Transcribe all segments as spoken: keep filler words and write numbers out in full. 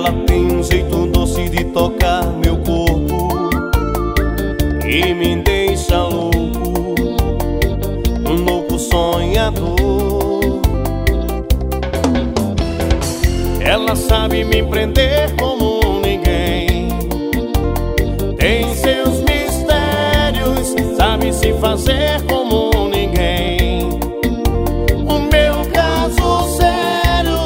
Ela tem um jeito doce de tocar meu corpo e me deixa louco, um louco sonhador. Ela sabe me prender como ninguém, tem seus mistérios, sabe se fazer como ninguém. O meu caso sério,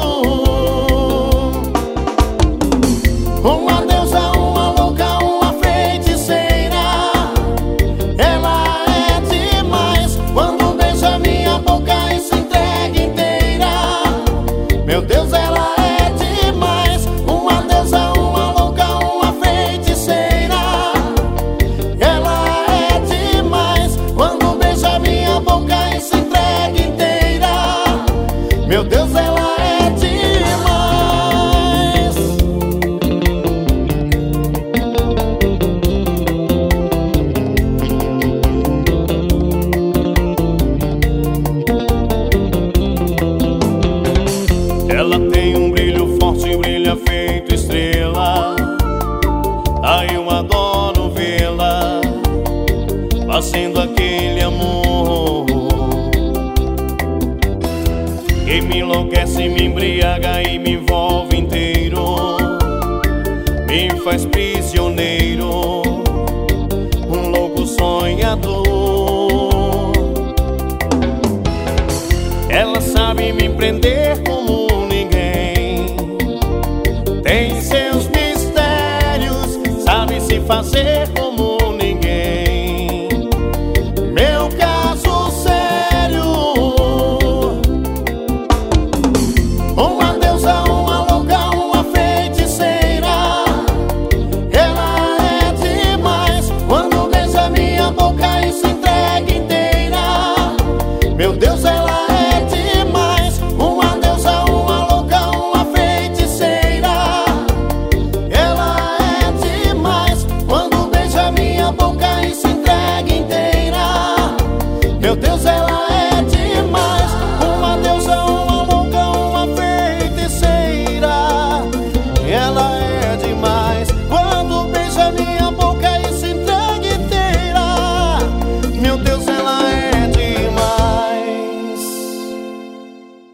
uma deusa, uma louca, uma feiticeira. Ela é demais, quando beija minha boca e se entrega inteira. Meu Deus, ela é demais, uma deusa, uma louca, uma feiticeira. Ela é demais, quando beija minha boca e se entrega inteira. Meu Deus, ela é demais. Ela tem um brilho forte, brilha feito estrela. Ai, eu adoro vê-la fazendo aquele amor que me enlouquece, me embriaga e me envolve inteiro, me faz prisioneiro, um louco sonhador. Ela sabe me prender como ninguém, tem seus mistérios, sabe se fazer como